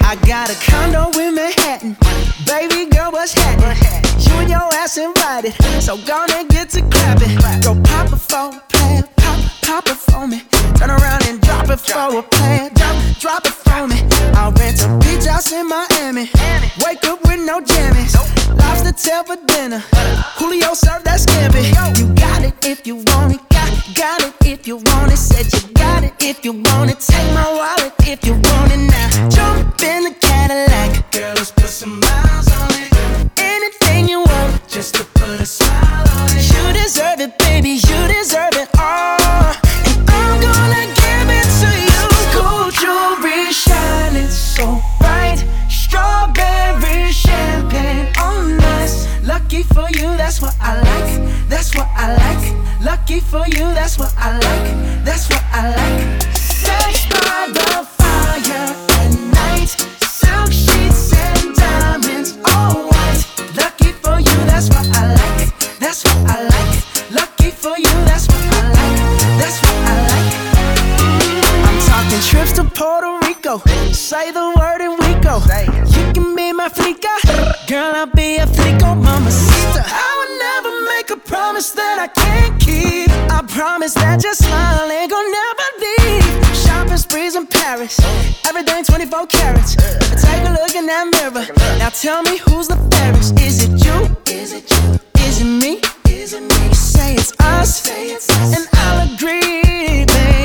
I got a condo in Manhattan. Baby girl, what's happening? You and your ass invited, so gonna get to clapping. Go pop it for a plan, pop it for me. Turn around and drop it for a plan, drop it for me. I'll rent a beach house in Miami. Wake up with no jammies. Lobster tail for dinner. Julio served that scampi. You got it if you want it. Got it if you want it. Said you got it if you want it. Take my wallet if you want it now. Jump in the Cadillac. Girl, let's put some miles on it. Anything you want, just to put a smile on it. You deserve it, baby. You deserve it all. And I'm gonna give it to you. Gold jewelry shining so bright. Strawberry champagne on us. Lucky for you, that's what I like. That's what I like. Lucky for you, that's what I like. That's what I like. Sex by the fire at night. Silk sheets and diamonds, all white. Lucky for you, that's what I like. That's what I like. Lucky for you, that's what I like. That's what I like. I'm talking trips to Puerto Rico. Say the word and we go. You can be my flica. Girl, I'll be a flico, mamacita. I would never make a promise that I can't keep. I promise that your smile ain't gon' never leave. Shopping sprees in Paris, everything 24 carats. Take a look in that mirror. Now tell me who's the fairest. Is it you? Is it you? Is it me? Is it me? Say it's us, and I'll agree, baby.